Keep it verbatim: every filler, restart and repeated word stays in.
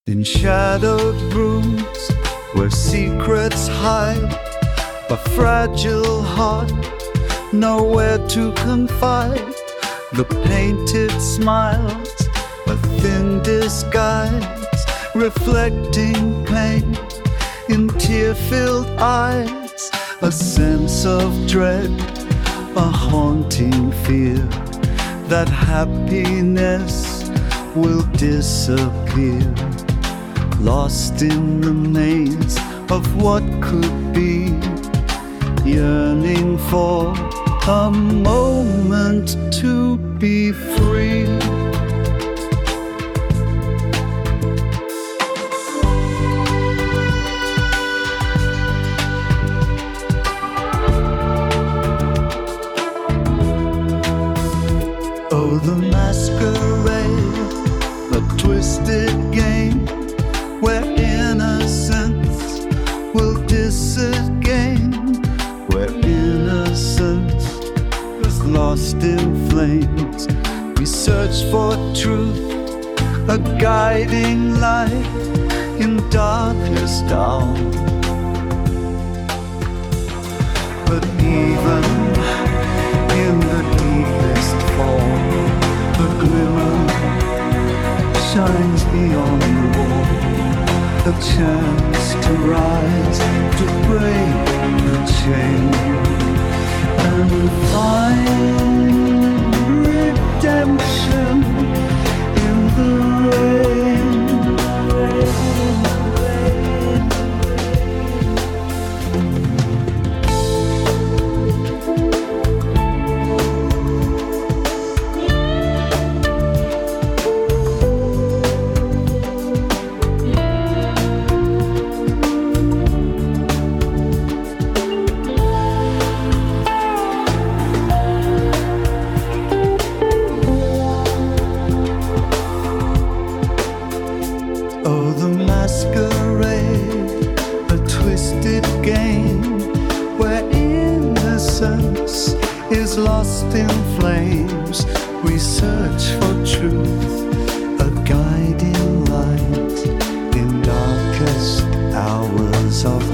In shadowed rooms where secrets hide, a fragile heart, nowhere to confide. The painted smiles, a thin disguise, reflecting pain in tear-filled eyes. A sense of dread, a haunting fear that happiness will disappear. Lost in the maze of what could be, yearning for a moment to be free. Oh, the masquerade, a twisted game where innocence will disagain, where innocence is lost in flames. We search for truth, a guiding light in darkest hour. But even in the deepest fall, the glimmer shines beyond the wall. A chance to rise, to break the chain and find redemption in the rain. Oh, the masquerade, a twisted game where innocence is lost in flames. We search for truth, a guiding light in darkest hours of